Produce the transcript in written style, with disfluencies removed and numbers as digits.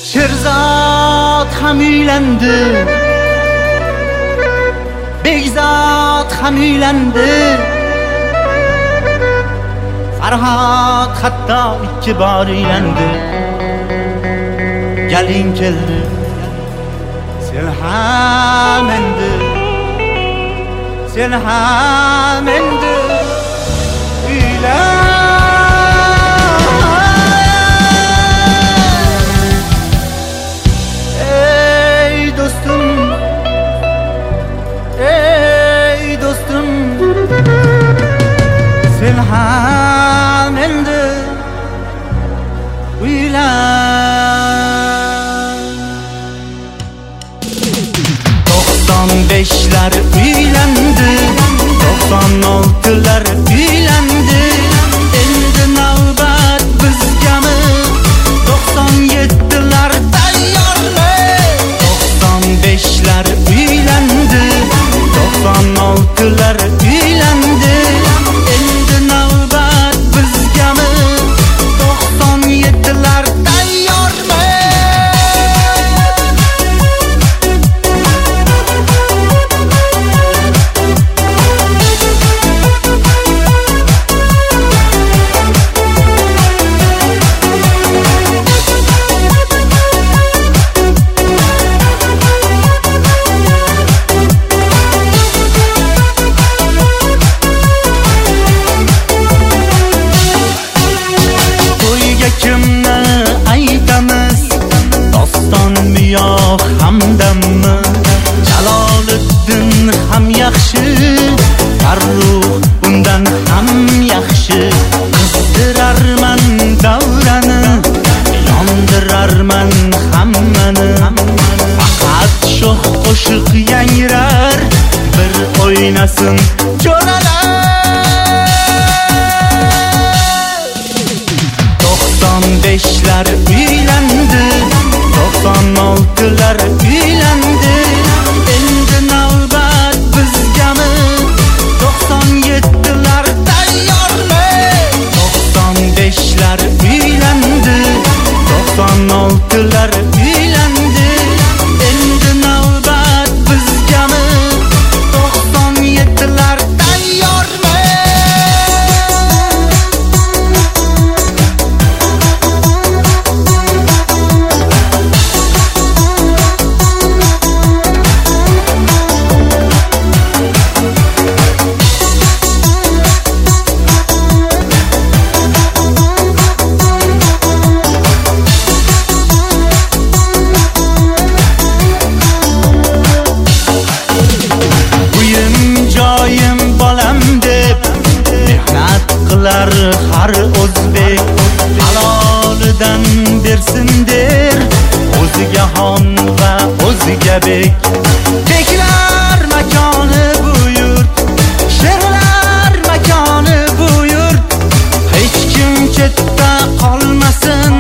Sherzod ham uylandi, Begzod ham uylandi, Farhod hatto 2 bor uylandi. Galing keldi, sen ham endi, sen ham endi uylan. Sen ham endi uylan. 95'lar uylandi, 96'lar uylandi. Endi navbat bizgami? 97'lar tayyormi? 95'lar uylandi, 96'lar uylandi. Endi navbat bizgami? 97'lar tayyormi? Kimni aytamiz? Dostonmi yo hamdammi? Jaloliddin ham yaxshi, Farruh undan ham yaxshi. Qizdirarman davrani, yondirarman hammani. Faqat shoh qo'shiq yangrar, bir o'ynasin jo'ralar. 95'lar uylandi, 96'lar uylandi. Endi navbat bizgami? 97'lar tayyormi? 95'lar uylandi, 96'lar uylandi. Endi navbat bizgami? 97'lar tayyormi? Har o'zbek halolidan bersin der, o'ziga xon va o'ziga bek. Beklar makoni bu yurt, sherlar makoni bu yurt. Hech kim chetda qolmasin,